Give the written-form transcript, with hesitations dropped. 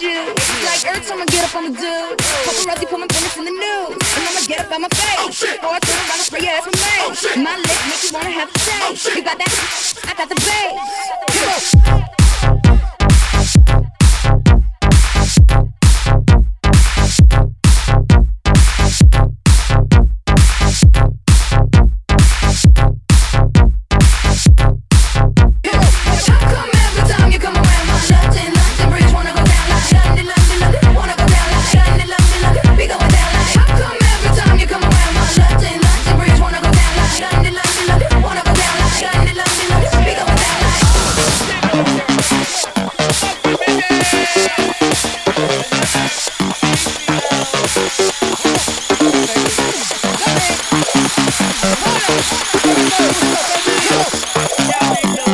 shoes. Like every time I get up, I'ma do. Paparazzi put my business in the news. And I'ma get up on my face. Or I turn around and spray your ass with mace. My lips make you wanna have sex. You got that, I got the bass. Come on.